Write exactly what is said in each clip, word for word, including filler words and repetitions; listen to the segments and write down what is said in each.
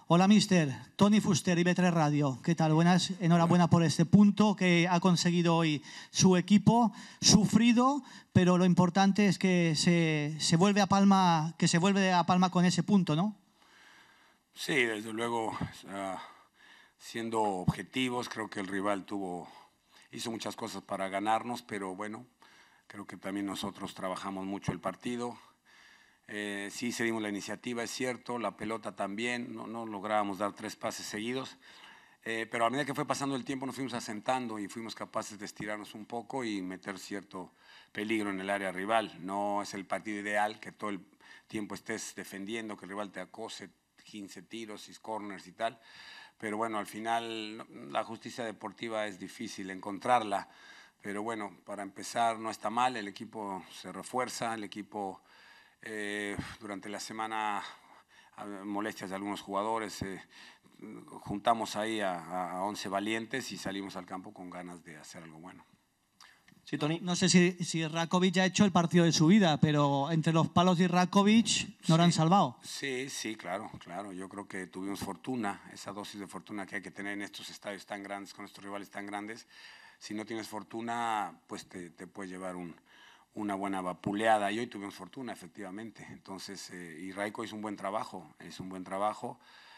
Hola, mister. Tony Fuster, I B tres Radio. ¿Qué tal? Buenas. Enhorabuena por este punto que ha conseguido hoy su equipo. Sufrido, pero lo importante es que se, se vuelve a Palma, que se vuelve a Palma con ese punto, ¿no? Sí, desde luego, uh, siendo objetivos, creo que el rival tuvo, hizo muchas cosas para ganarnos, pero bueno, creo que también nosotros trabajamos mucho el partido. Eh, sí cedimos la iniciativa, es cierto, la pelota también, no, no lográbamos dar tres pases seguidos, eh, pero a medida que fue pasando el tiempo nos fuimos asentando y fuimos capaces de estirarnos un poco y meter cierto peligro en el área rival. No es el partido ideal que todo el tiempo estés defendiendo, que el rival te acose quince tiros y corners y tal, pero bueno, al final la justicia deportiva es difícil encontrarla, pero bueno, para empezar no está mal, el equipo se refuerza, el equipo eh, durante la semana molestias de algunos jugadores, eh, juntamos ahí a, a once valientes y salimos al campo con ganas de hacer algo bueno. Sí, Tony. No sé si, si Rakovic ha hecho el partido de su vida, pero entre los palos y Rakovic no sí, lo han salvado. Sí, sí, claro, claro. Yo creo que tuvimos fortuna, esa dosis de fortuna que hay que tener en estos estadios tan grandes, con estos rivales tan grandes. Si no tienes fortuna, pues te, te puedes llevar un, una buena vapuleada. Y hoy tuvimos fortuna, efectivamente. Entonces, eh, y Raiko hizo un buen trabajo, es un buen trabajo.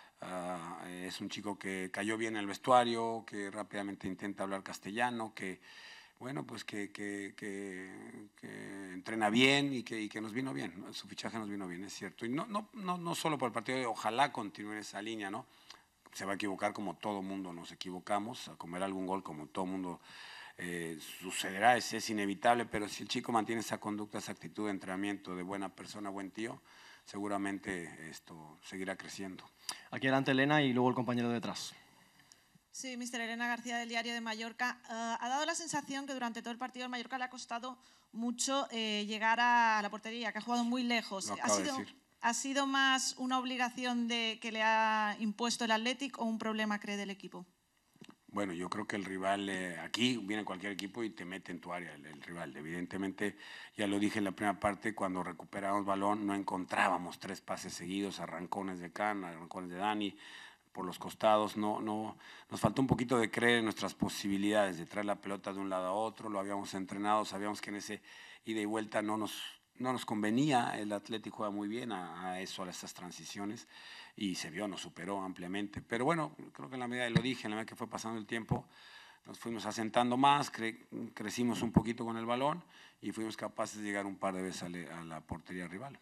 Uh, es un chico que cayó bien en el vestuario, que rápidamente intenta hablar castellano, que bueno, pues que, que, que, que entrena bien y que, y que nos vino bien, ¿no? Su fichaje nos vino bien, es cierto. Y no, no, no, no solo por el partido, de, ojalá continúe en esa línea, ¿no? Se va a equivocar como todo mundo nos equivocamos, a comer algún gol como todo mundo eh, sucederá, es, es inevitable, pero si el chico mantiene esa conducta, esa actitud de entrenamiento de buena persona, buen tío, seguramente esto seguirá creciendo. Aquí adelante Elena y luego el compañero detrás. Sí, mister Elena García del Diario de Mallorca. Uh, ha dado la sensación que durante todo el partido el Mallorca le ha costado mucho eh, llegar a la portería, que ha jugado muy lejos. Lo ¿Ha acabo sido, de decir. ¿Ha sido más una obligación de que le ha impuesto el Athletic o un problema, cree, del equipo? Bueno, yo creo que el rival, eh, aquí viene cualquier equipo y te mete en tu área el, el rival. Evidentemente, ya lo dije en la primera parte, cuando recuperábamos balón no encontrábamos tres pases seguidos, arrancones de Can, arrancones de Dani, por los costados, no, no, nos faltó un poquito de creer en nuestras posibilidades de traer la pelota de un lado a otro, lo habíamos entrenado, sabíamos que en ese ida y vuelta no nos, no nos convenía, el Atlético juega muy bien a, a eso, a esas transiciones, y se vio, nos superó ampliamente, pero bueno, creo que en la medida, lo dije, en la medida que fue pasando el tiempo, nos fuimos asentando más, cre, crecimos un poquito con el balón y fuimos capaces de llegar un par de veces a, le, a la portería rival.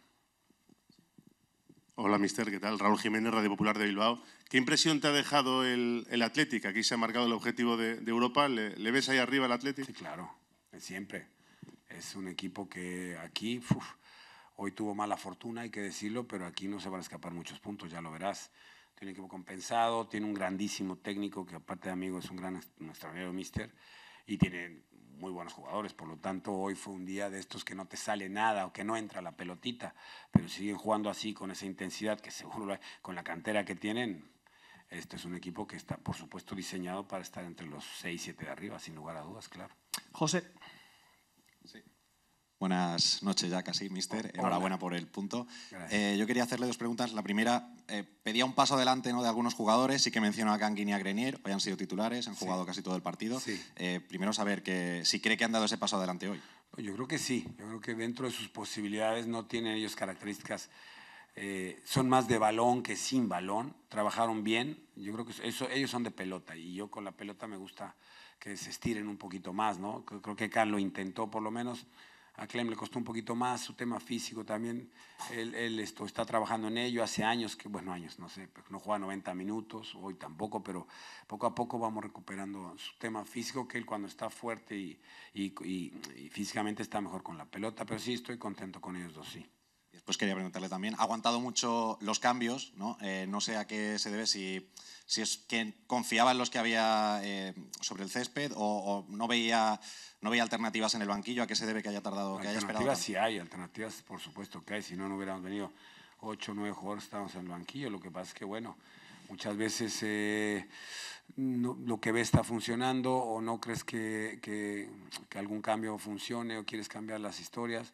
Hola, mister, ¿qué tal? Raúl Jiménez, Radio Popular de Bilbao. ¿Qué impresión te ha dejado el, el Athletic? Aquí se ha marcado el objetivo de, de Europa. ¿Le, ¿Le ves ahí arriba el Athletic? Sí, claro, siempre. Es un equipo que aquí, uf, hoy tuvo mala fortuna, hay que decirlo, pero aquí no se van a escapar muchos puntos, ya lo verás. Tiene un equipo compensado, tiene un grandísimo técnico, que aparte de amigo es un gran extranjero, mister, y tiene muy buenos jugadores, por lo tanto hoy fue un día de estos que no te sale nada o que no entra la pelotita, pero siguen jugando así con esa intensidad que seguro con la cantera que tienen. Este es un equipo que está, por supuesto, diseñado para estar entre los seis, siete de arriba, sin lugar a dudas, claro. José. Sí. Buenas noches ya casi, mister. Hola. Enhorabuena por el punto. Eh, yo quería hacerle dos preguntas. La primera, eh, pedía un paso adelante, ¿no?, de algunos jugadores. Sí que menciono a Canguin y a Grenier. Hoy han sido titulares, han jugado sí. casi todo el partido. Sí. Eh, primero saber que, si cree que han dado ese paso adelante hoy. Yo creo que sí. Yo creo que dentro de sus posibilidades no tienen ellos características. Eh, son más de balón que sin balón. Trabajaron bien. Yo creo que eso, ellos son de pelota y yo con la pelota me gusta que se estiren un poquito más, ¿no? Creo que Can lo intentó por lo menos. A Clem le costó un poquito más, su tema físico también, él, él esto, está trabajando en ello, hace años, que bueno, años, no sé, no juega noventa minutos, hoy tampoco, pero poco a poco vamos recuperando su tema físico, que él cuando está fuerte y, y, y, y físicamente está mejor con la pelota, pero sí, estoy contento con ellos dos, sí. Después quería preguntarle también, ha aguantado mucho los cambios, ¿no? Eh, no sé a qué se debe, si, si es que confiaba en los que había eh, sobre el césped o, o no veía... ¿No veía alternativas en el banquillo? ¿A qué se debe que haya tardado, que haya esperado Alternativas sí hay, alternativas por supuesto que hay, si no, no hubiéramos venido ocho o nueve jugadores, estábamos en el banquillo, lo que pasa es que, bueno, muchas veces eh, no, lo que ves está funcionando o no crees que, que, que algún cambio funcione o quieres cambiar las historias.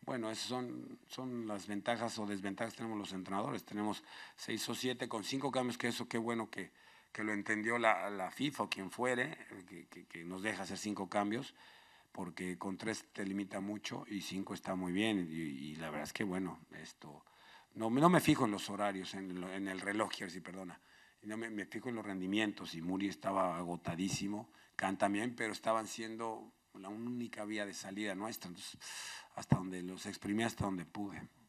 bueno, esas son, son las ventajas o desventajas que tenemos los entrenadores. Tenemos seis o siete con cinco cambios, que eso qué bueno que, que lo entendió la, la FIFA o quien fuere, que, que, que nos deja hacer cinco cambios, porque con tres te limita mucho y cinco está muy bien. Y, y la verdad es que, bueno, esto no, no me fijo en los horarios, en, lo, en el reloj, quiero decir, perdona. No me, me fijo en los rendimientos y Muri estaba agotadísimo, Can también, pero estaban siendo la única vía de salida nuestra. Entonces, hasta donde los exprimí, hasta donde pude.